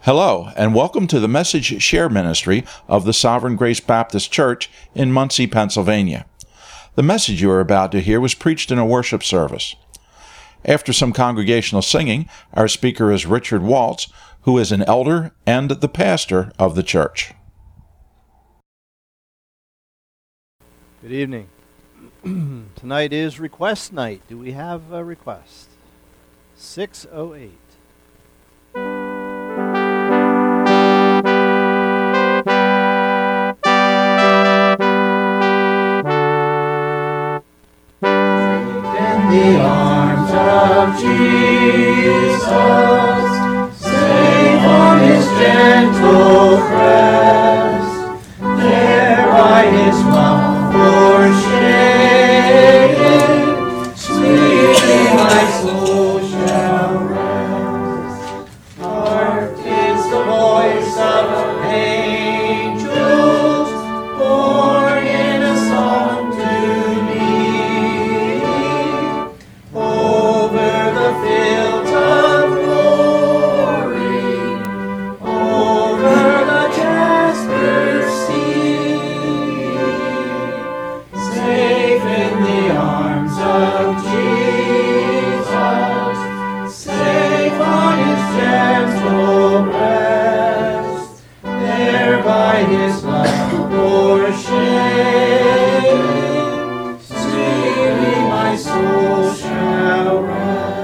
Hello, and welcome to the Message Share Ministry of the Sovereign Grace Baptist Church in Muncie, Pennsylvania. The message you are about to hear was preached in a worship service. After some congregational singing, our speaker is Richard Waltz, who is an elder and the pastor of the church. Good evening. Tonight is request night. Do we have a request? 608. The arms of Jesus, safe on his gentle breast, there by his love forsaken, sweetly my soul shall rest. Hark is the voice of angels, born in a song to me. Fields of glory, over the Jasper sea, safe in the arms of Jesus, safe on his gentle breast, there by his love o'ershaken, sweetly my soul shall rest.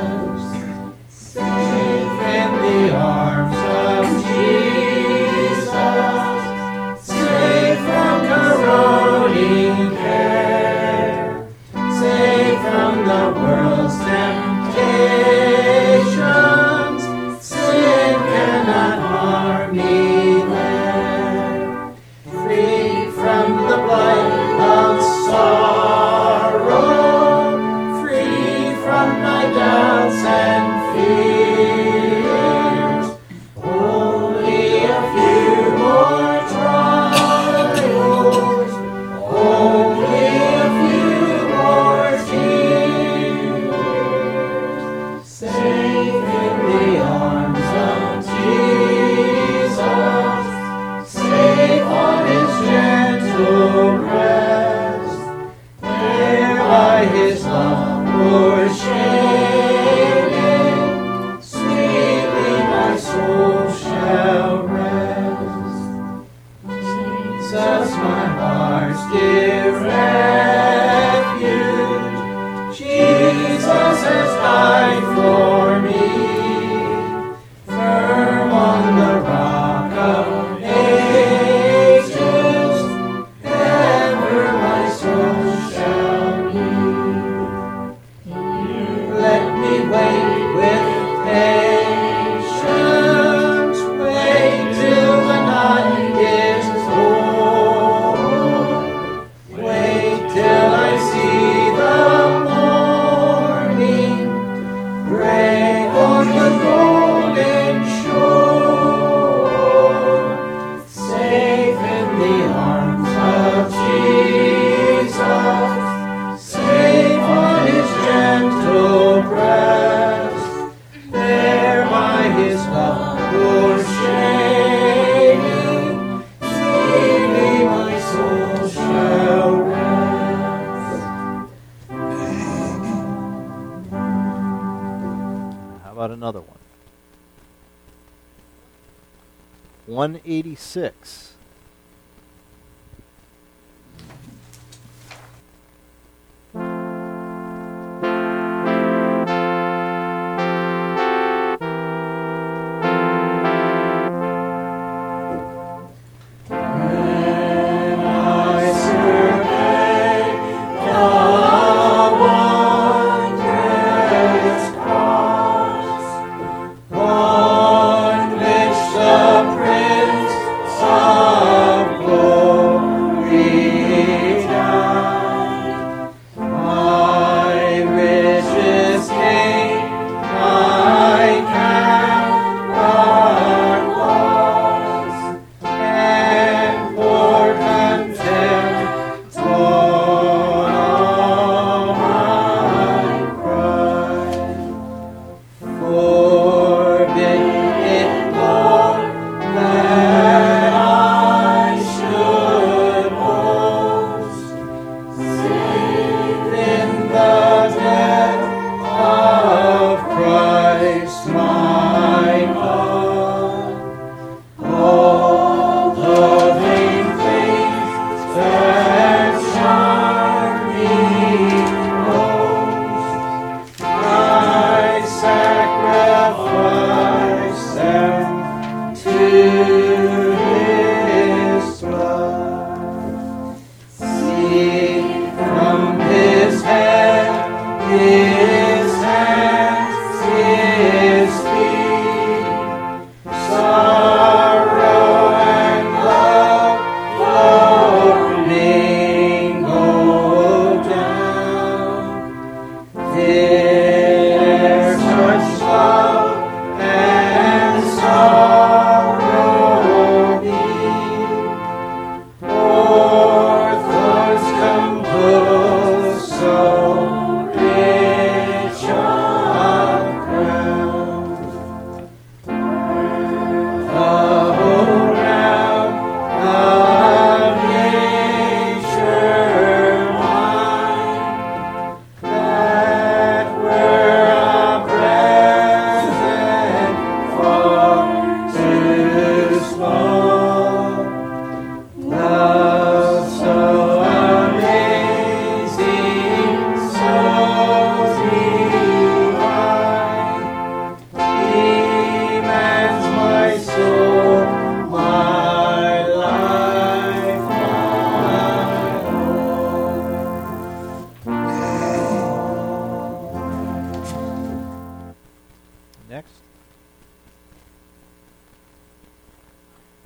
Another one. 186. On which the Prince of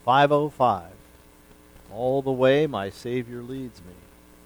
505. All the way my Savior leads me.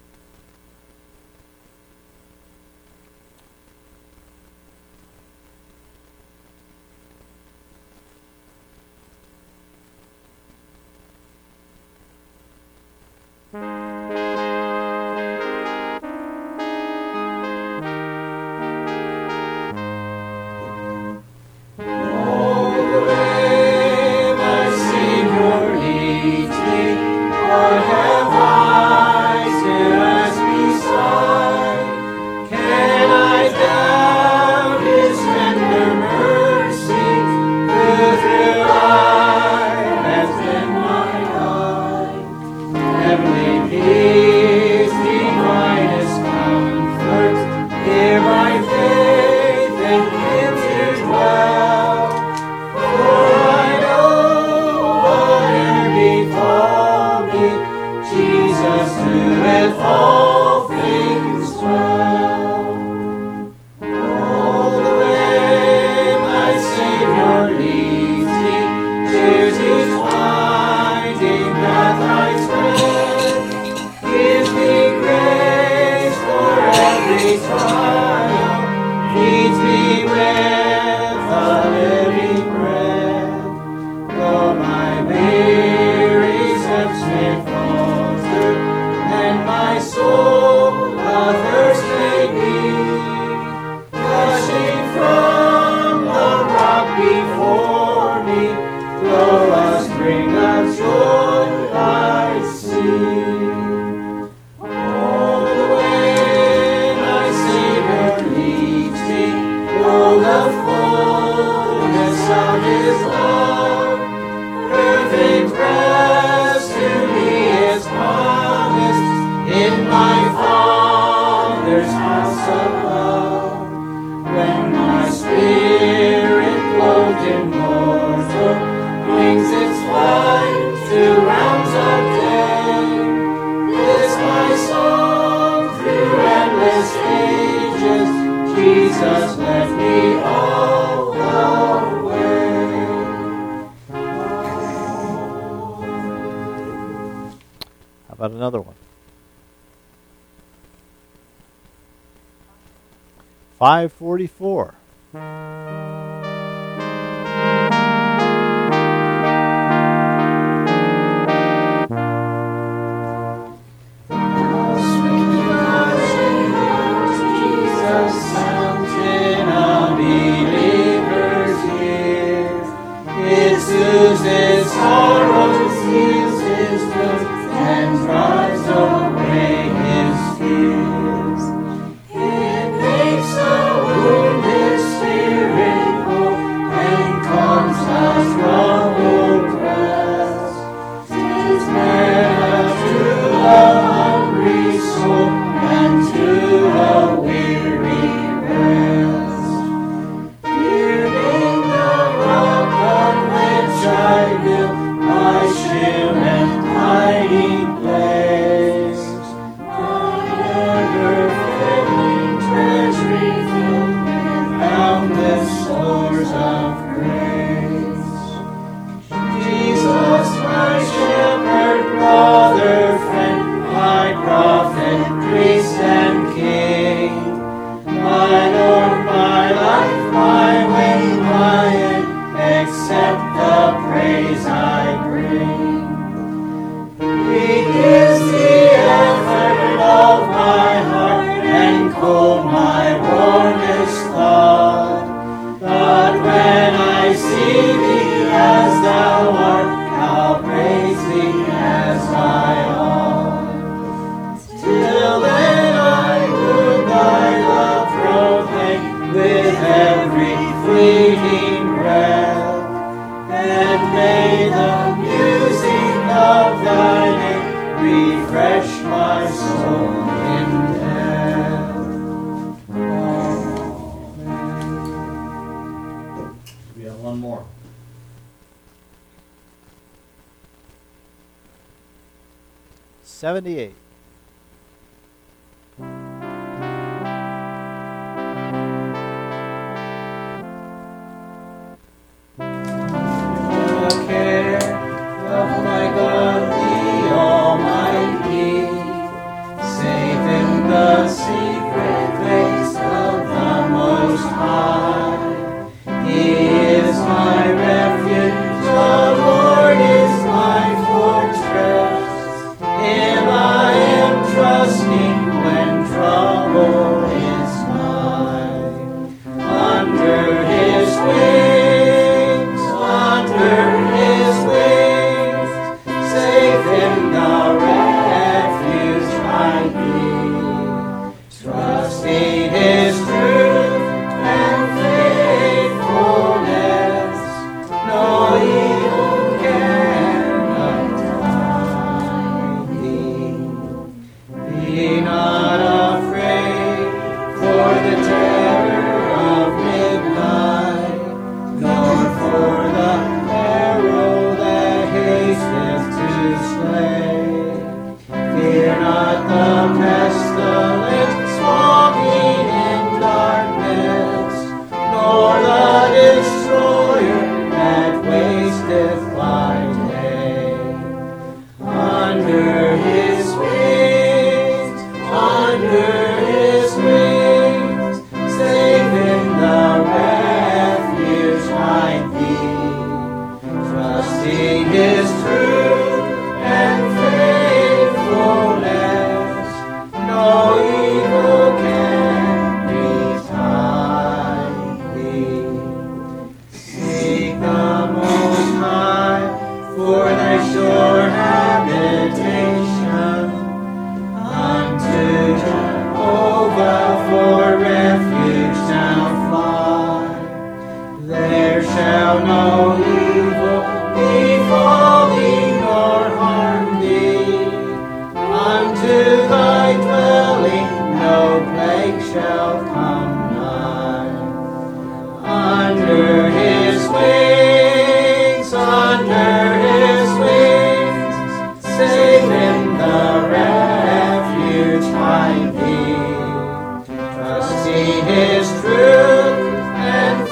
How about another one? 544. One more. 78. of my God the Almighty, safe in the secret place of the Most High. He is my refuge, the Lord is my fortress. Him I am trusting when trouble is nigh. Under His wings, safe in the refuge I be, trusting His truth and faithfulness. No evil can undie. Be not afraid for the terror of midnight, nor for the arrow that hasteth to slay. Fear not the pestilence walking in darkness, nor the destroyer that wasteth by day. Under His wings, safe in the refuge hide thee, trusting His truth and faithfulness. No evil can betide thee. Seek the Most High for thy sure habitation. Unto Jehovah for refuge now fly. There shall no evil befall thee nor harm thee. Unto thy dwelling no plague shall come nigh. Under His wings, safe in the refuge hide thee, trusting His truth and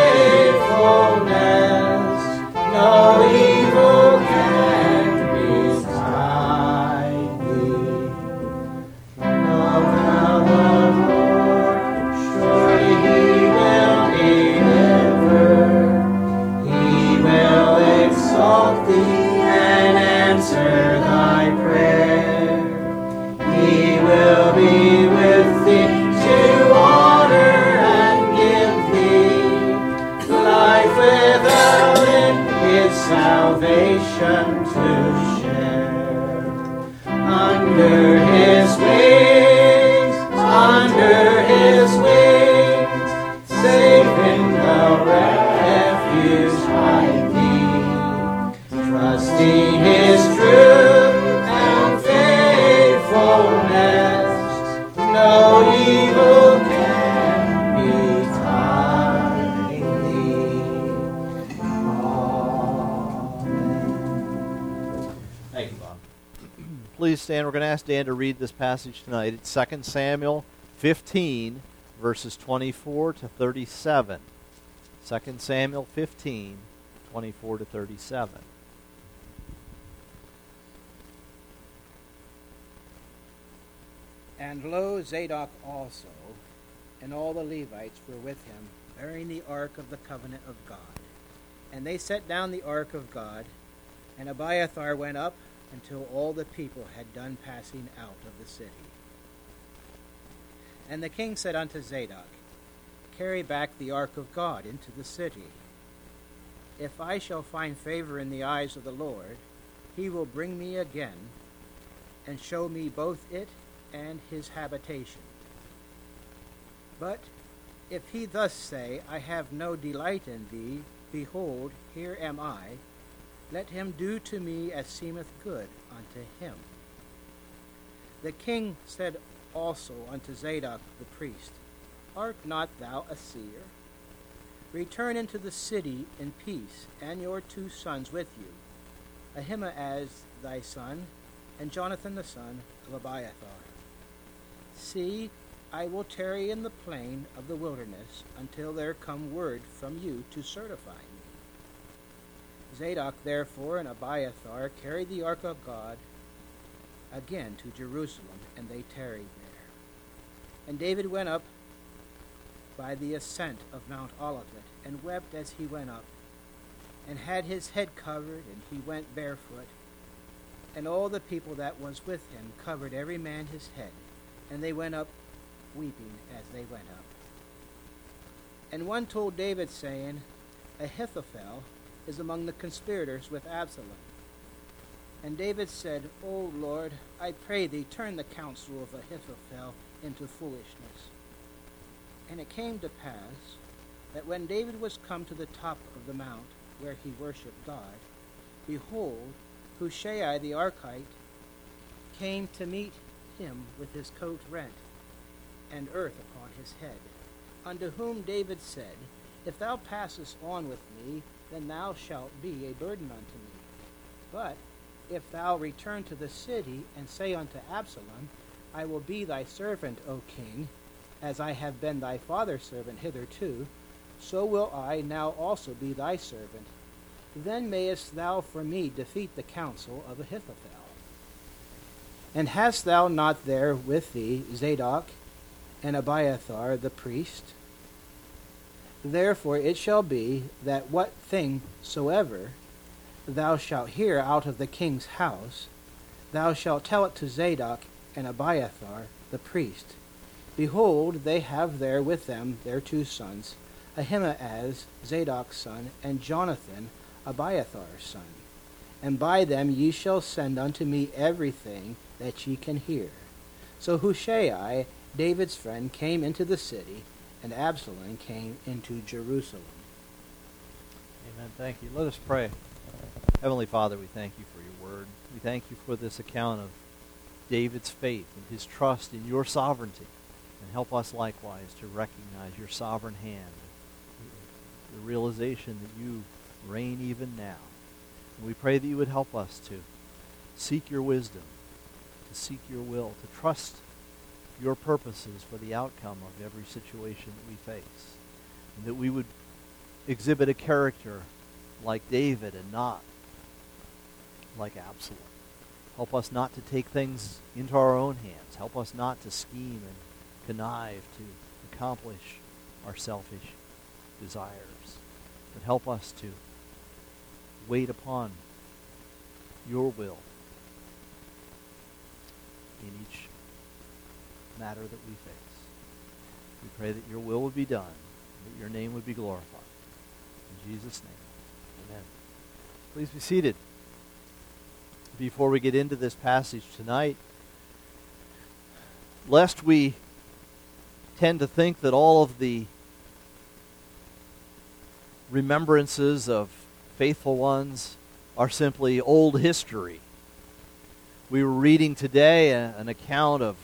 faithfulness. No evil can betide thee. Love thou the Lord, surely He will deliver. He will exalt thee and answer thy prayer. He will be with thee to honor and give thee life without end, His salvation to share. Under His wings, safe in the refuge hide thee, trusting His truth and faithfulness. No evil can betide thee. Amen. Thank you, Bob. Please stand. We're going to ask Dan to read this passage tonight. It's 2 Samuel 15, verses 24 to 37. 2 Samuel 15, 24 to 37. And lo, Zadok also, and all the Levites were with him, bearing the ark of the covenant of God. And they set down the ark of God, and Abiathar went up until all the people had done passing out of the city. And the king said unto Zadok, Carry back the ark of God into the city. If I shall find favor in the eyes of the Lord, He will bring me again, and show me both it and His habitation. But if he thus say, I have no delight in thee, behold, here am I, let him do to me as seemeth good unto him. The king said also unto Zadok the priest, Art not thou a seer? Return into the city in peace, and your 2 sons with you, Ahimaaz thy son, and Jonathan the son of Abiathar. See, I will tarry in the plain of the wilderness until there come word from you to certify me. Zadok therefore and Abiathar carried the ark of God again to Jerusalem, and they tarried there. And David went up by the ascent of Mount Olivet, and wept as he went up, and had his head covered, and he went barefoot. And all the people that was with him covered every man his head, and they went up weeping as they went up. And one told David, saying, Ahithophel is among the conspirators with Absalom. And David said, O Lord, I pray thee, turn the counsel of Ahithophel into foolishness. And it came to pass that when David was come to the top of the mount where he worshipped God, behold, Hushai the Archite came to meet him with his coat rent, and earth upon his head, unto whom David said, If thou passest on with me, then thou shalt be a burden unto me. But if thou return to the city, and say unto Absalom, I will be thy servant, O king, as I have been thy father's servant hitherto, so will I now also be thy servant. Then mayest thou for me defeat the counsel of Ahithophel. And hast thou not there with thee Zadok and Abiathar the priest? Therefore it shall be that what thing soever thou shalt hear out of the king's house, thou shalt tell it to Zadok and Abiathar the priest. Behold, they have there with them their two sons, Ahimaaz, Zadok's son, and Jonathan, Abiathar's son. And by them ye shall send unto me everything that ye can hear. So Hushai, David's friend, came into the city, and Absalom came into Jerusalem. Amen. Thank you. Let us pray. Heavenly Father, we thank you for your word. We thank you for this account of David's faith and his trust in your sovereignty. And help us likewise to recognize your sovereign hand, the realization that you reign even now. And we pray that you would help us to seek your wisdom, to seek your will, to trust your purposes for the outcome of every situation that we face. And that we would exhibit a character like David and not like Absalom. Help us not to take things into our own hands. Help us not to scheme and connive to accomplish our selfish desires. But help us to wait upon your will in each matter that we face. We pray that your will would be done, and that your name would be glorified. In Jesus' name, amen. Please be seated. Before we get into this passage tonight, lest we tend to think that all of the remembrances of faithful ones are simply old history. We were reading today an account of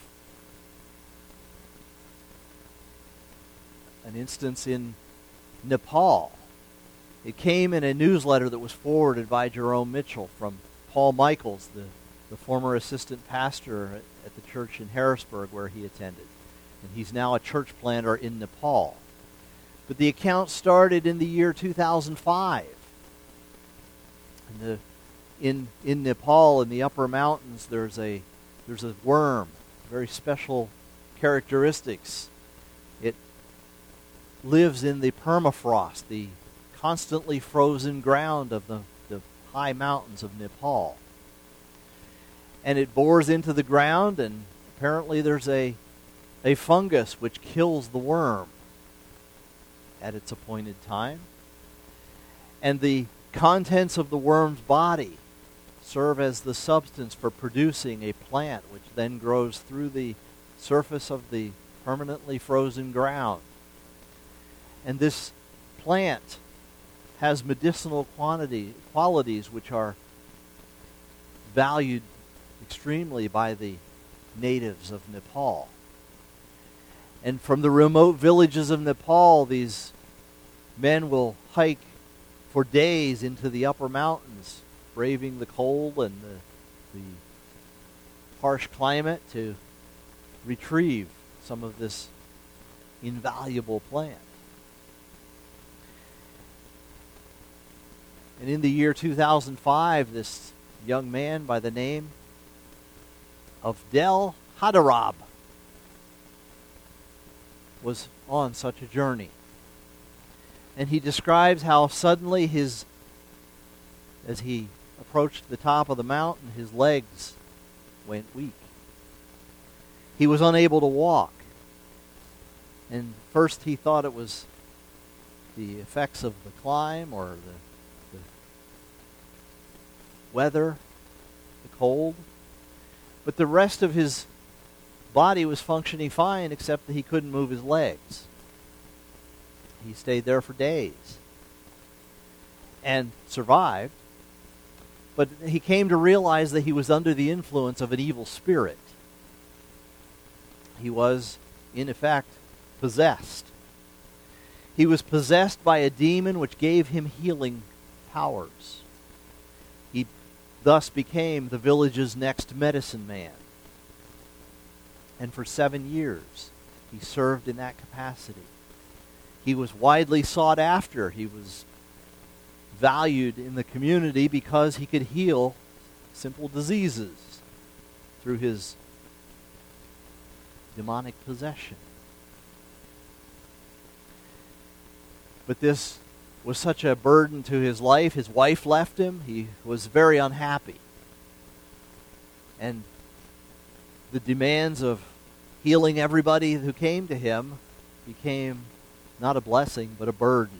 an instance in Nepal. It came in a newsletter that was forwarded by Jerome Mitchell from Paul Michaels, the former assistant pastor at the church in Harrisburg where he attended. And he's now a church planter in Nepal. But the account started in the year 2005. And in Nepal, in the upper mountains, there's a worm, very special characteristics. It lives in the permafrost, the constantly frozen ground of the high mountains of Nepal. And it bores into the ground, and apparently there's a fungus which kills the worm at its appointed time. And the contents of the worm's body serve as the substance for producing a plant which then grows through the surface of the permanently frozen ground. And this plant has medicinal qualities which are valued extremely by the natives of Nepal. And from the remote villages of Nepal, these men will hike for days into the upper mountains, braving the cold and the harsh climate to retrieve some of this invaluable plant. And in the year 2005, this young man by the name of Del Hadarab was on such a journey. And he describes how suddenly as he approached the top of the mountain, his legs went weak. He was unable to walk. And first he thought it was the effects of the climb or the weather, the cold. But the rest of his body was functioning fine except that he couldn't move his legs. He stayed there for days and survived. But he came to realize that he was under the influence of an evil spirit. He was, in effect, possessed. He was possessed by a demon which gave him healing powers. He thus became the village's next medicine man. And for 7 years, he served in that capacity. He was widely sought after. He was valued in the community because he could heal simple diseases through his demonic possession. But this was such a burden to his life. His wife left him. He was very unhappy. And the demands of healing everybody who came to him became not a blessing, but a burden.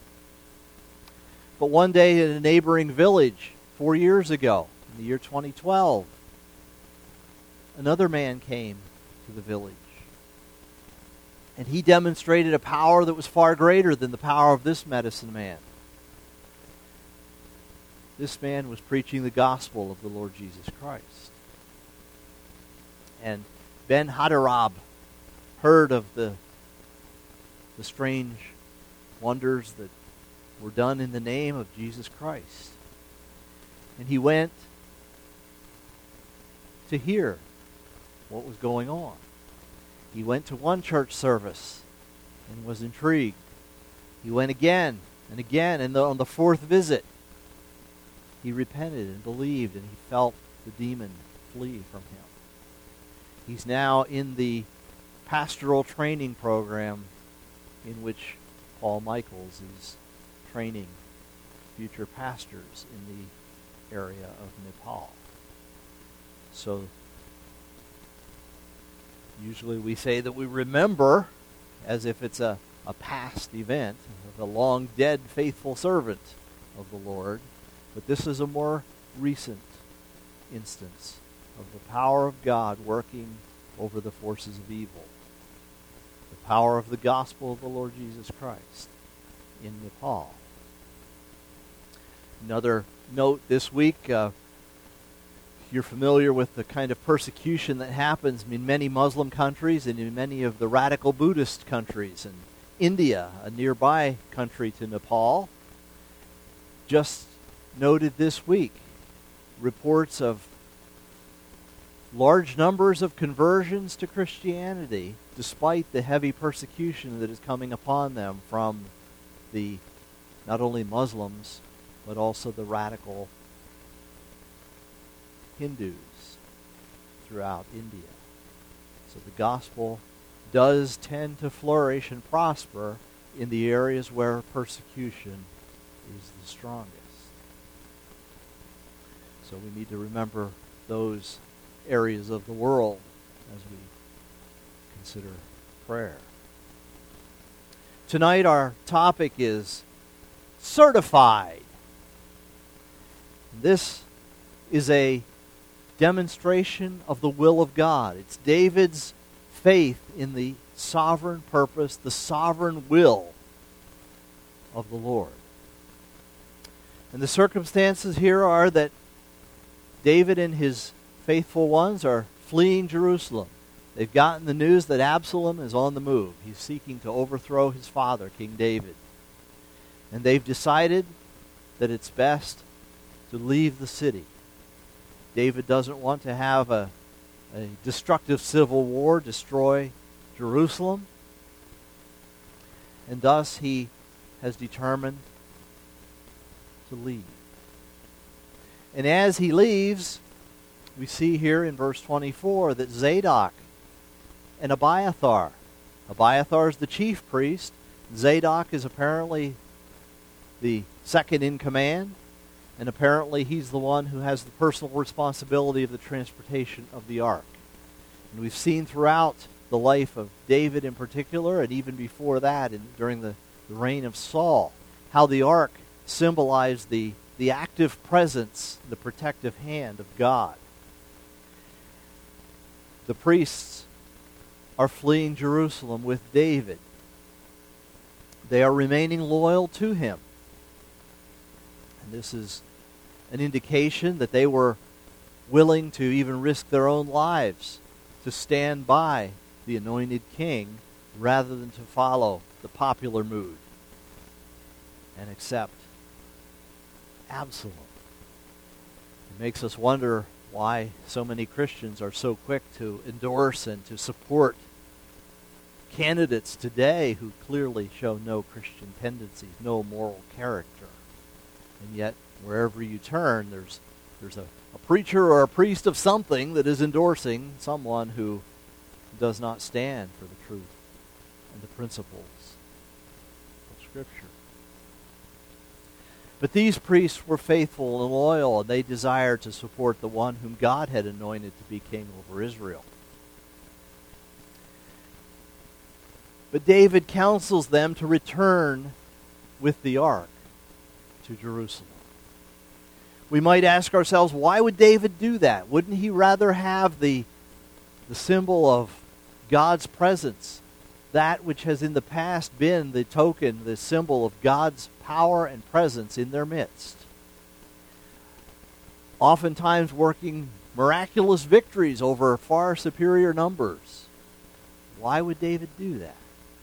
But one day in a neighboring village, 4 years ago, in the year 2012, another man came to the village. And he demonstrated a power that was far greater than the power of this medicine man. This man was preaching the gospel of the Lord Jesus Christ. And Ben Hadarab heard of the strange wonders that were done in the name of Jesus Christ. And he went to hear what was going on. He went to one church service and was intrigued. He went again and again, and on the fourth visit, he repented and believed, and he felt the demon flee from him. He's now in the pastoral training program in which Paul Michaels is training future pastors in the area of Nepal. So usually we say that we remember as if it's a past event of a long dead faithful servant of the Lord, but this is a more recent instance of the power of God working over the forces of evil. The power of the gospel of the Lord Jesus Christ in Nepal. Another note this week, you're familiar with the kind of persecution that happens in many Muslim countries and in many of the radical Buddhist countries. And India, a nearby country to Nepal, just noted this week reports of large numbers of conversions to Christianity despite the heavy persecution that is coming upon them from the not only Muslims but also the radical Hindus throughout India. So the gospel does tend to flourish and prosper in the areas where persecution is the strongest. So we need to remember those areas of the world as we consider prayer. Tonight our topic is certified. This is a demonstration of the will of God. It's David's faith in the sovereign purpose, the sovereign will of the Lord. And the circumstances here are that David and his faithful ones are fleeing Jerusalem. They've gotten the news that Absalom is on the move. He's seeking to overthrow his father, King David. And they've decided that it's best to leave the city. David doesn't want to have a destructive civil war destroy Jerusalem. And thus he has determined to leave. And as he leaves, we see here in verse 24 that Zadok and Abiathar, Abiathar is the chief priest, Zadok is apparently the second in command, and apparently he's the one who has the personal responsibility of the transportation of the ark. And we've seen throughout the life of David in particular, and even before that, during the reign of Saul, how the ark symbolized the active presence, the protective hand of God. The priests are fleeing Jerusalem with David. They are remaining loyal to him. And this is an indication that they were willing to even risk their own lives to stand by the anointed king rather than to follow the popular mood and accept Absalom. It makes us wonder why so many Christians are so quick to endorse and to support candidates today who clearly show no Christian tendencies, no moral character. And yet, wherever you turn, there's a preacher or a priest of something that is endorsing someone who does not stand for the truth and the principles of Scripture. But these priests were faithful and loyal, and they desired to support the one whom God had anointed to be king over Israel. But David counsels them to return with the ark to Jerusalem. We might ask ourselves, why would David do that? Wouldn't he rather have the symbol of God's presence, that which has in the past been the token, the symbol of God's power and presence in their midst? Oftentimes working miraculous victories over far superior numbers. Why would David do that?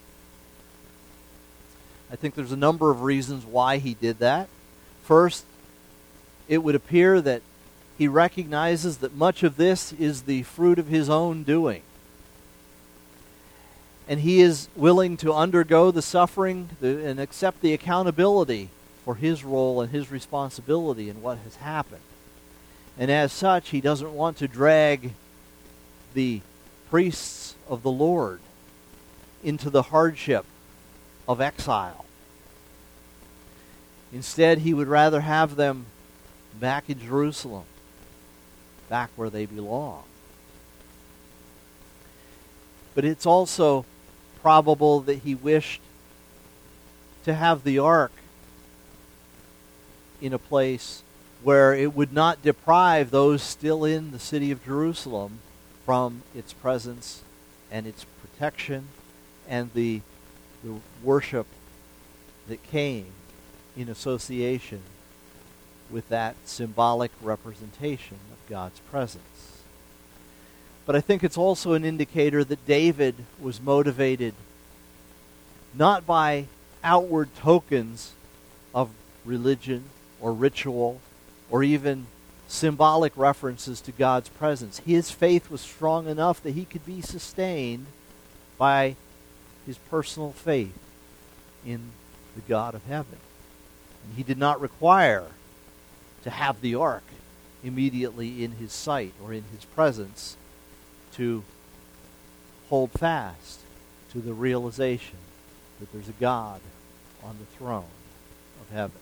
I think there's a number of reasons why he did that. First, it would appear that he recognizes that much of this is the fruit of his own doing. And he is willing to undergo the suffering and accept the accountability for his role and his responsibility in what has happened. And as such, he doesn't want to drag the priests of the Lord into the hardship of exile. Instead, he would rather have them back in Jerusalem, back where they belong. But it's also probable that he wished to have the ark in a place where it would not deprive those still in the city of Jerusalem from its presence and its protection and the worship that came in association with that symbolic representation of God's presence. But I think it's also an indicator that David was motivated not by outward tokens of religion or ritual or even symbolic references to God's presence. His faith was strong enough that he could be sustained by his personal faith in the God of heaven. And he did not require to have the ark immediately in his sight or in his presence to hold fast to the realization that there's a God on the throne of heaven.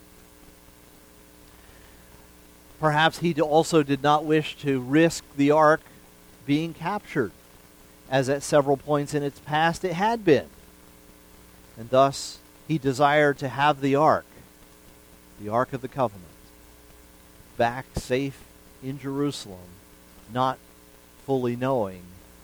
Perhaps he also did not wish to risk the ark being captured, as at several points in its past it had been. And thus he desired to have the Ark of the Covenant, back safe in Jerusalem, not fully knowing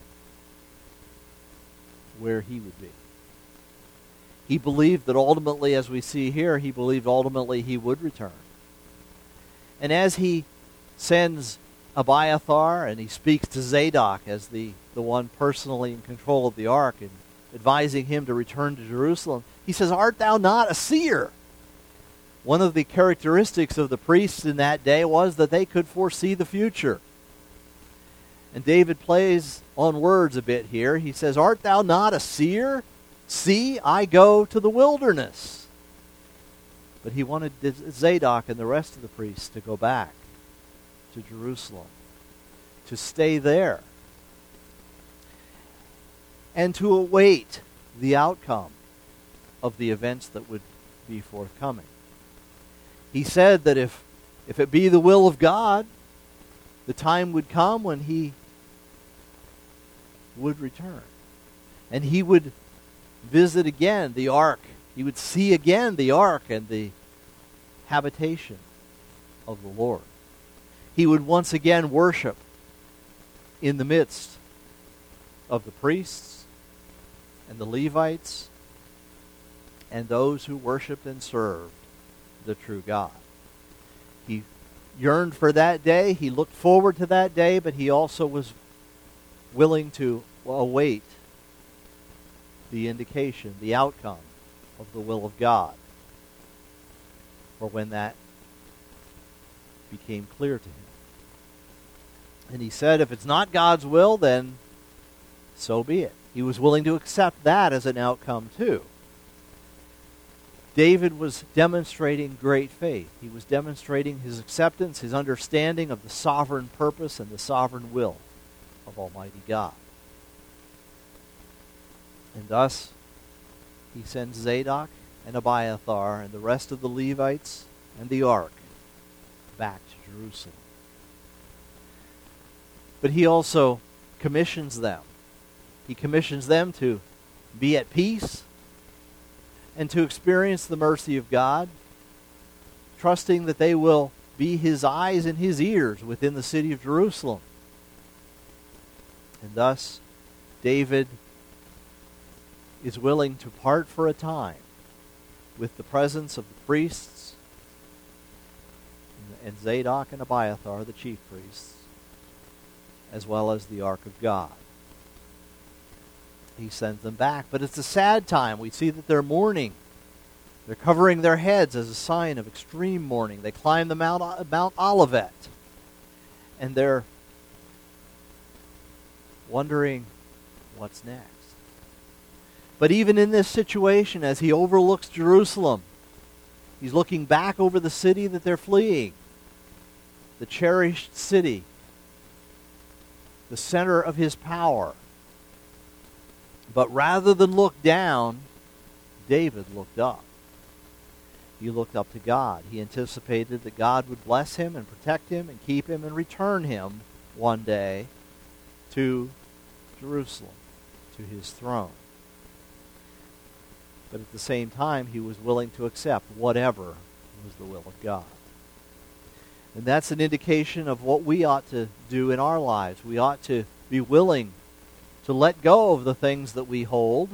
where he would be. He believed that ultimately, as we see here, he believed ultimately he would return. And as he sends Abiathar and he speaks to Zadok as the one personally in control of the ark and advising him to return to Jerusalem, he says, "Art thou not a seer?" One of the characteristics of the priests in that day was that they could foresee the future. And David plays on words a bit here. He says, "Art thou not a seer? See, I go to the wilderness." But he wanted Zadok and the rest of the priests to go back to Jerusalem, to stay there, and to await the outcome of the events that would be forthcoming. He said that if it be the will of God, the time would come when he would return. And he would visit again the ark. He would see again the ark and the habitation of the Lord. He would once again worship in the midst of the priests and the Levites and those who worshiped and served the true God. He yearned for that day. He looked forward to that day, but he also was willing to await the indication, the outcome of the will of God, for when that became clear to him. And he said, if it's not God's will, then so be it. He was willing to accept that as an outcome too. David was demonstrating great faith. He was demonstrating his acceptance, his understanding of the sovereign purpose and the sovereign will of Almighty God. And thus, he sends Zadok and Abiathar and the rest of the Levites and the ark back to Jerusalem. But he also commissions them. He commissions them to be at peace and to experience the mercy of God, trusting that they will be his eyes and his ears within the city of Jerusalem. And thus, David is willing to part for a time with the presence of the priests and Zadok and Abiathar, the chief priests, as well as the ark of God. He sends them back. But it's a sad time. We see that they're mourning. They're covering their heads as a sign of extreme mourning. They climb the Mount Olivet. And they're wondering what's next. But even in this situation, as he overlooks Jerusalem, he's looking back over the city that they're fleeing, the cherished city, the center of his power. But rather than look down, David looked up. He looked up to God. He anticipated that God would bless him and protect him and keep him and return him one day to Jerusalem, to his throne. But at the same time, he was willing to accept whatever was the will of God. And that's an indication of what we ought to do in our lives. We ought to be willing to let go of the things that we hold,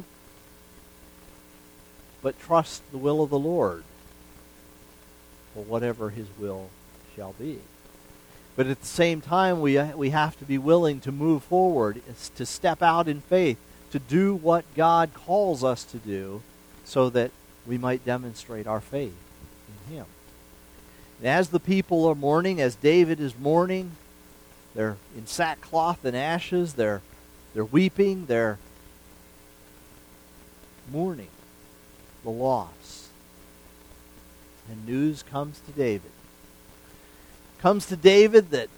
but trust the will of the Lord for whatever his will shall be. But at the same time, we have to be willing to move forward, to step out in faith, to do what God calls us to do, so that we might demonstrate our faith in him. And as the people are mourning, as David is mourning, they're in sackcloth and ashes, they're weeping, they're mourning the loss. And news comes to David. Comes to David that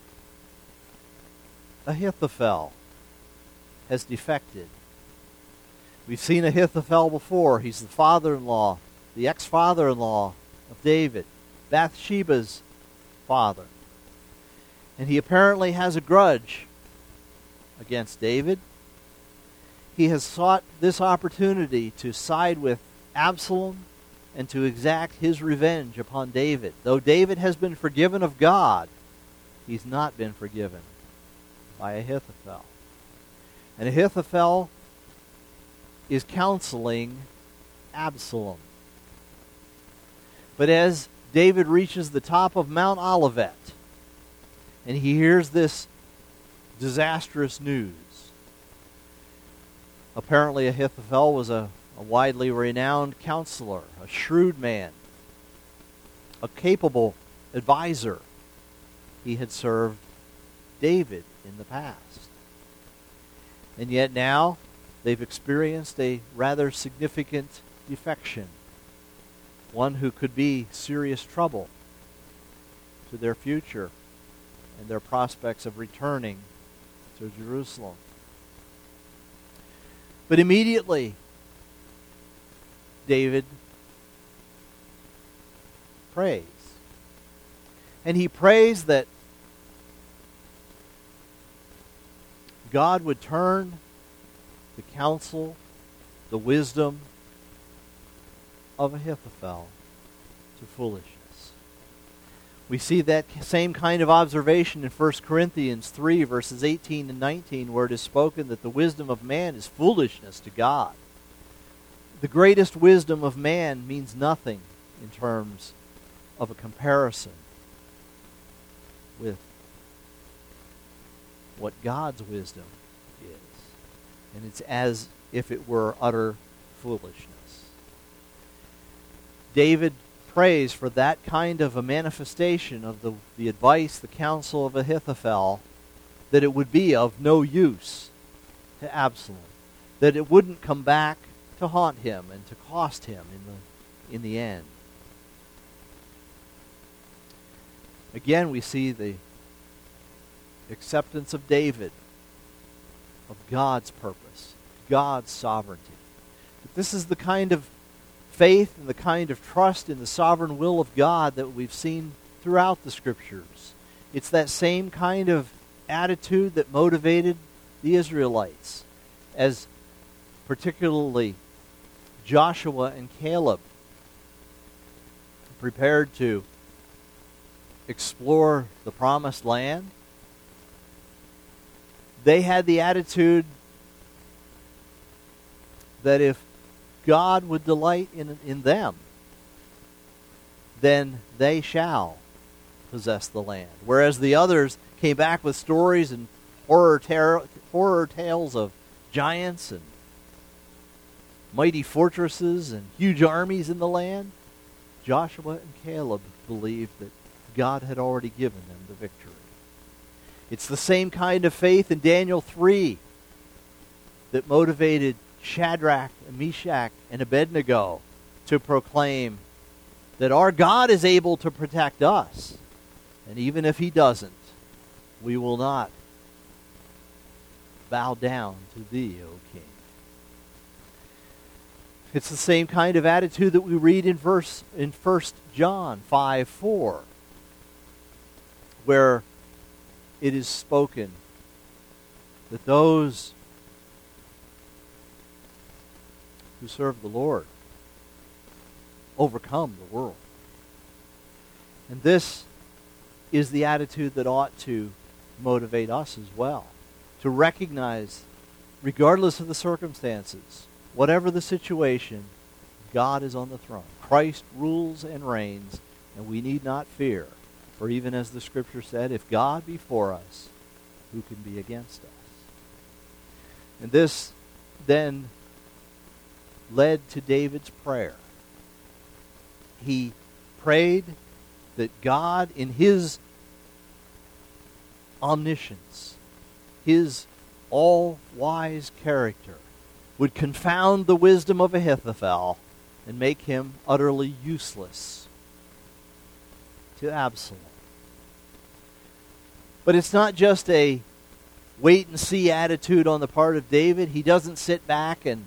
Ahithophel has defected. We've seen Ahithophel before. He's the father-in-law, the ex-father-in-law of David, Bathsheba's father. And he apparently has a grudge against David. He has sought this opportunity to side with Absalom and to exact his revenge upon David. Though David has been forgiven of God, he's not been forgiven by Ahithophel. And Ahithophel is counseling Absalom. But as David reaches the top of Mount Olivet, and he hears this disastrous news. Apparently Ahithophel was a widely renowned counselor, a shrewd man, a capable advisor. He had served David in the past. And yet now they've experienced a rather significant defection. one who could be serious trouble to their future and their prospects of returning to Jerusalem. But immediately, David prays. And he prays that God would turn the counsel, the wisdom of Ahithophel to foolishness. We see that same kind of observation in 1 Corinthians 3, verses 18 and 19, where it is spoken that the wisdom of man is foolishness to God. The greatest wisdom of man means nothing in terms of a comparison with what God's wisdom is. And it's as if it were utter foolishness. David prays for that kind of a manifestation of the advice, the counsel of Ahithophel, that it would be of no use to Absalom, that it wouldn't come back to haunt him and to cost him in the end. Again, we see the acceptance of David of God's purpose, God's sovereignty. But this is the kind of faith and the kind of trust in the sovereign will of God that we've seen throughout the Scriptures. It's that same kind of attitude that motivated the Israelites, as particularly Joshua and Caleb prepared to explore the promised land. They had the attitude that if God would delight in them, then they shall possess the land. Whereas the others came back with stories and horror tales of giants and mighty fortresses and huge armies in the land, Joshua and Caleb believed that God had already given them the victory. It's the same kind of faith in Daniel 3 that motivated Shadrach and Meshach and Abednego to proclaim that our God is able to protect us. And even if he doesn't, we will not bow down to thee, O King. It's the same kind of attitude that we read in 1 John 5:4, where it is spoken that those who serve the Lord overcome the world. And this is the attitude that ought to motivate us as well, to recognize, regardless of the circumstances, whatever the situation, God is on the throne. Christ rules and reigns, and we need not fear. For even as the Scripture said, if God be for us, who can be against us? And this then led to David's prayer. He prayed that God, in his omniscience, his all-wise character, would confound the wisdom of Ahithophel and make him utterly useless to Absalom. But it's not just a wait-and-see attitude on the part of David. He doesn't sit back and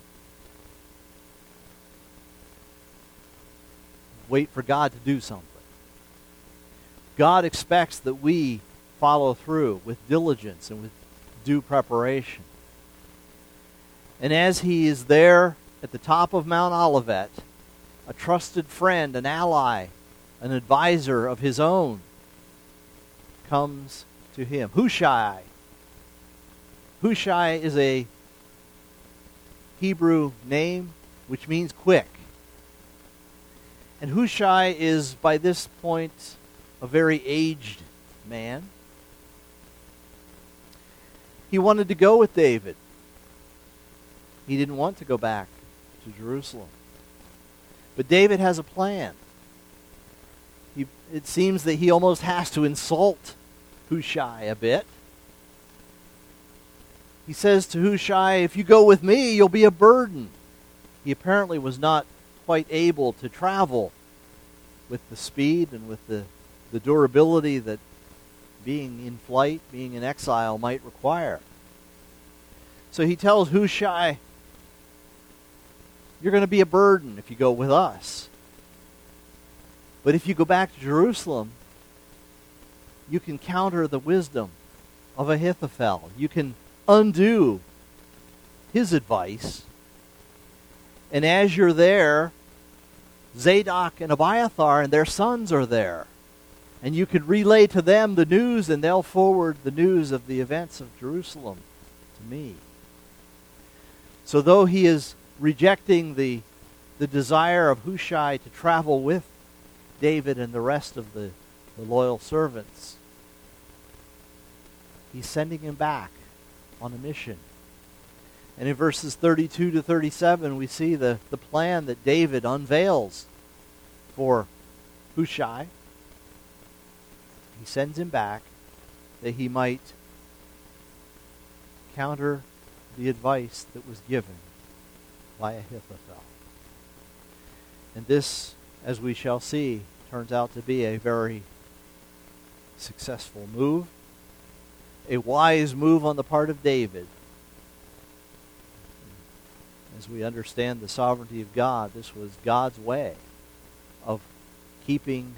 wait for God to do something. God expects that we follow through with diligence and with due preparation. And as he is there at the top of Mount Olivet, a trusted friend, an ally, an advisor of his own comes to him. Hushai. Hushai is a Hebrew name which means quick. And Hushai is, by this point, a very aged man. He wanted to go with David. He didn't want to go back to Jerusalem. But David has a plan. It seems that he almost has to insult Hushai a bit. He says to Hushai, if you go with me, you'll be a burden. He apparently was not quite able to travel with the speed and with the durability that being in flight, being in exile might require. So he tells Hushai, you're going to be a burden if you go with us. But if you go back to Jerusalem, you can counter the wisdom of Ahithophel. You can undo his advice. And as you're there, Zadok and Abiathar and their sons are there. And you could relay to them the news, and they'll forward the news of the events of Jerusalem to me. So though he is rejecting the desire of Hushai to travel with David and the rest of the loyal servants, he's sending him back on a mission. And in verses 32 to 37, we see the plan that David unveils for Hushai. He sends him back that he might counter the advice that was given by Ahithophel. And this, as we shall see, turns out to be a very successful move, a wise move on the part of David. As we understand the sovereignty of God, this was God's way of keeping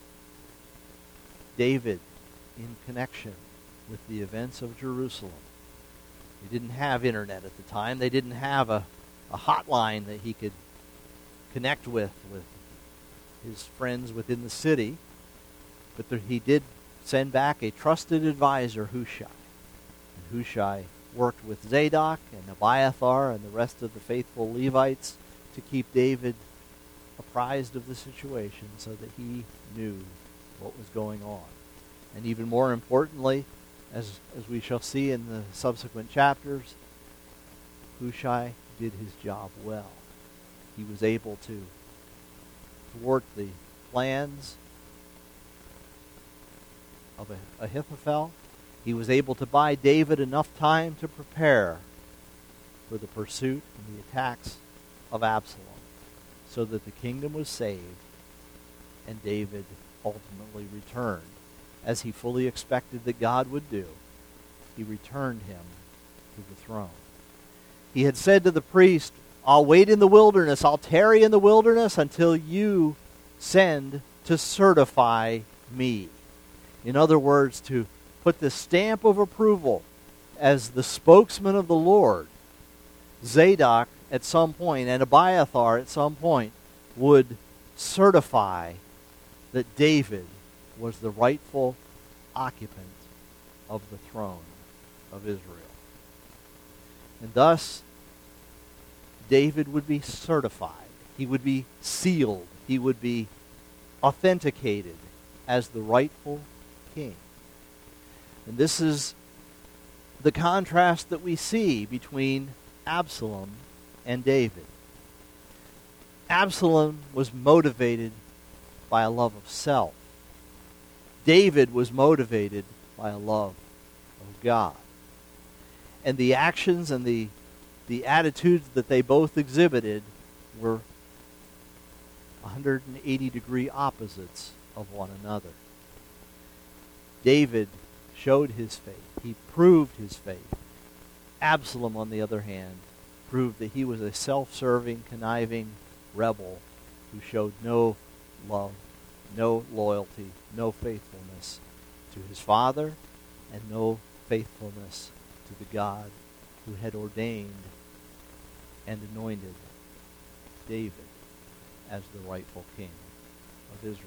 David in connection with the events of Jerusalem. They didn't have internet at the time. They didn't have a hotline that he could connect with his friends within the city. But he did send back a trusted advisor, Hushai. And Hushai worked with Zadok and Abiathar and the rest of the faithful Levites to keep David apprised of the situation so that he knew what was going on. And even more importantly, as we shall see in the subsequent chapters, Hushai did his job well. He was able to thwart the plans of Ahithophel. He was able to buy David enough time to prepare for the pursuit and the attacks of Absalom, so that the kingdom was saved and David ultimately returned, as he fully expected that God would do. He returned him to the throne. He had said to the priest, I'll wait in the wilderness, I'll tarry in the wilderness until you send to certify me. In other words, to put the stamp of approval as the spokesman of the Lord. Zadok at some point and Abiathar at some point would certify that David was the rightful occupant of the throne of Israel. And thus, David would be certified. He would be sealed. He would be authenticated as the rightful king. And this is the contrast that we see between Absalom and David. Absalom was motivated by a love of self. David was motivated by a love of God. And the actions and the attitudes that they both exhibited were 180-degree opposites of one another. David showed his faith. He proved his faith. Absalom, on the other hand, proved that he was a self-serving, conniving rebel who showed no love, no loyalty, no faithfulness to his father, and no faithfulness to the God who had ordained and anointed David as the rightful king of Israel.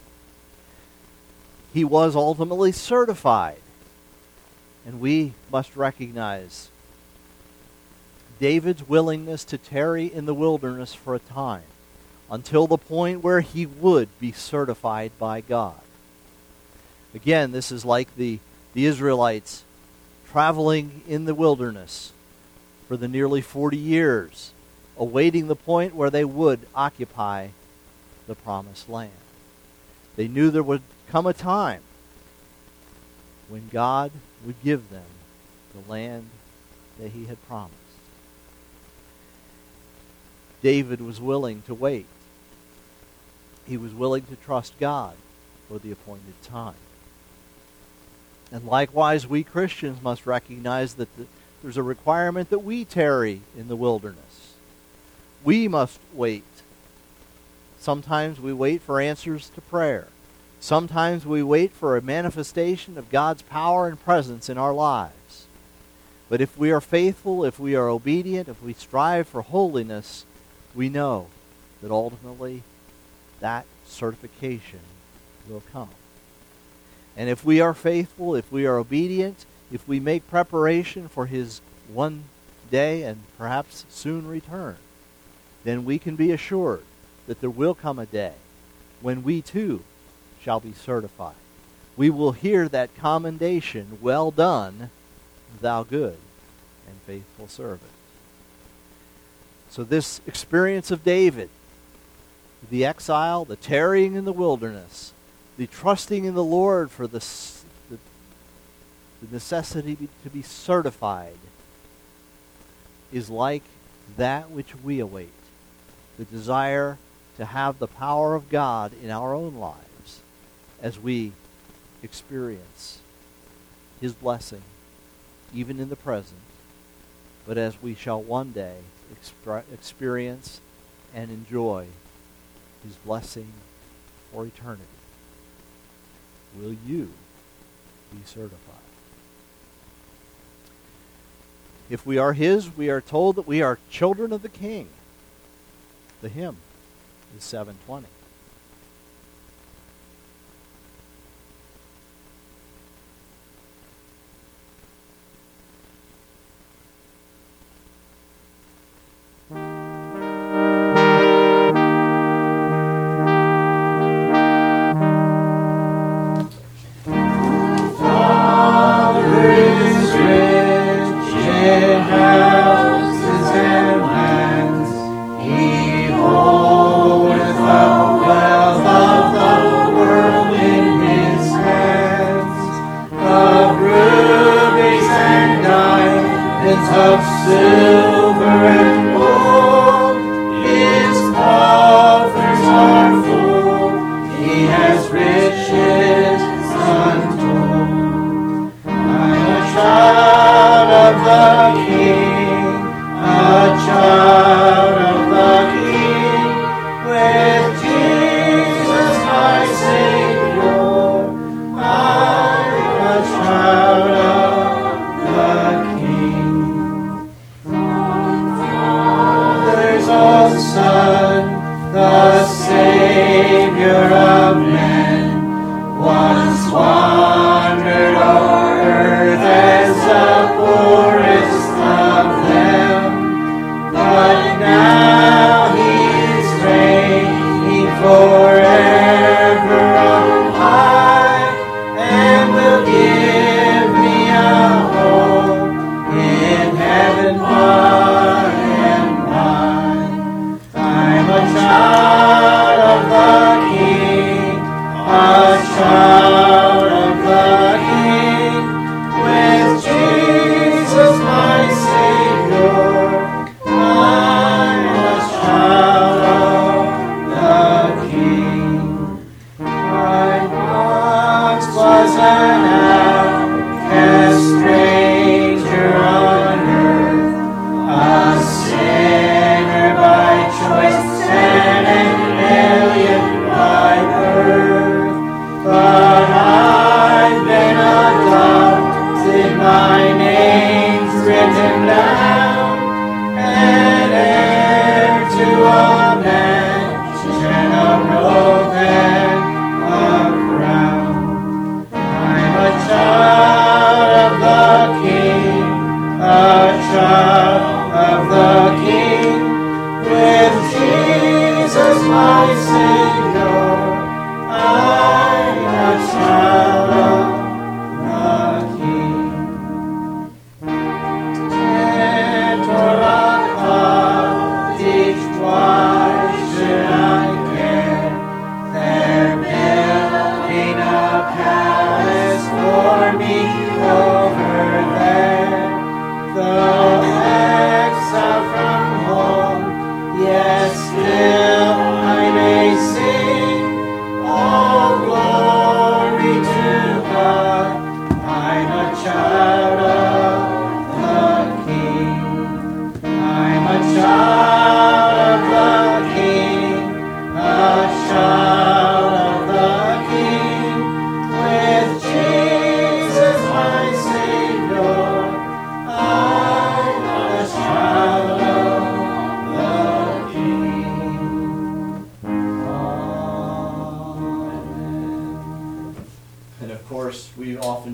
He was ultimately certified, and we must recognize David's willingness to tarry in the wilderness for a time until the point where he would be certified by God. Again, this is like the Israelites traveling in the wilderness for the nearly 40 years, awaiting the point where they would occupy the promised land. They knew there would come a time when God would give them the land that he had promised. David was willing to wait. He was willing to trust God for the appointed time. And likewise, we Christians must recognize that there's a requirement that we tarry in the wilderness. We must wait. Sometimes we wait for answers to prayer. Sometimes we wait for a manifestation of God's power and presence in our lives. But if we are faithful, if we are obedient, if we strive for holiness, we know that ultimately that certification will come. And if we are faithful, if we are obedient, if we make preparation for His one day and perhaps soon return, then we can be assured that there will come a day when we too shall be certified. We will hear that commendation, "Well done, thou good and faithful servant." So this experience of David, the exile, the tarrying in the wilderness, the trusting in the Lord for the necessity to be certified, is like that which we await, the desire to have the power of God in our own lives as we experience His blessing, even in the present, but as we shall one day experience and enjoy His blessing for eternity. Will you be certified? If we are His, we are told that we are children of the King. The hymn is 720. Of silver and gold, His coffers are full. He has riches untold. I'm a child of the King, a child of the King, with Jesus my Savior. I'm a child of the King. Son, the Savior of men, once wandered o'er earth as the poorest of them, but now He is reigning forever on high, and will give me a home in heaven by and by. I'm a child of the King, a child of the King, with Jesus my Savior. I'm a child of the King. I once was an outcast stranger on earth, a sinner by choice and an alien by birth, but I've been adopted, my name's written down, and heir to a mansion, a robe and a crown. I'm a child of the King, a child of the King, with Jesus my Savior. I'm a child of the King. And Torah, each one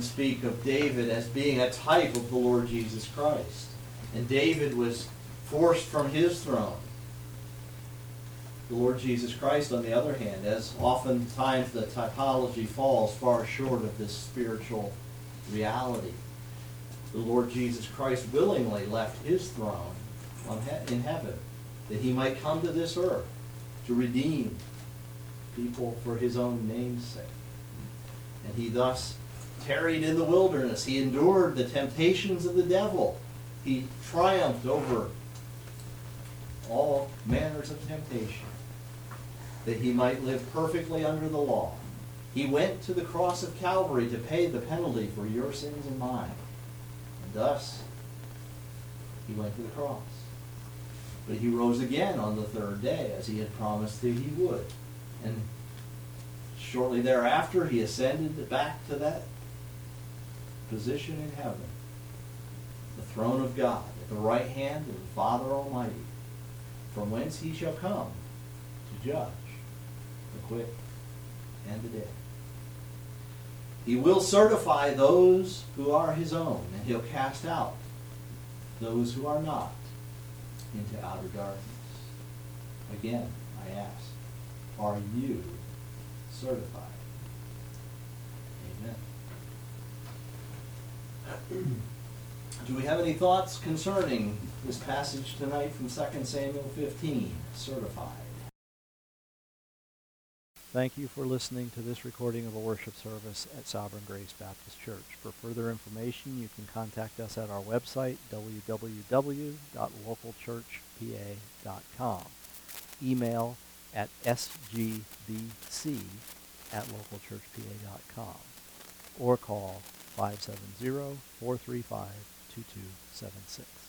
speak of David as being a type of the Lord Jesus Christ. And David was forced from his throne. The Lord Jesus Christ, on the other hand, as oftentimes the typology falls far short of this spiritual reality. The Lord Jesus Christ willingly left his throne in heaven, that he might come to this earth to redeem people for his own name's sake. And he thus tarried in the wilderness. He endured the temptations of the devil. He triumphed over all manners of temptation, that he might live perfectly under the law. He went to the cross of Calvary to pay the penalty for your sins and mine. And thus, he went to the cross. But he rose again on the third day, as he had promised that he would. And shortly thereafter, he ascended back to that position in heaven, the throne of God, at the right hand of the Father Almighty, from whence he shall come to judge the quick and the dead. He will certify those who are his own, and he'll cast out those who are not into outer darkness. Again, I ask, are you certified? Amen. Do we have any thoughts concerning this passage tonight from 2 Samuel 15, certified? Thank you for listening to this recording of a worship service at Sovereign Grace Baptist Church. For further information, you can contact us at our website, www.localchurchpa.com. Email at sgbbc@localchurchpa.com, or call 570-435-2276.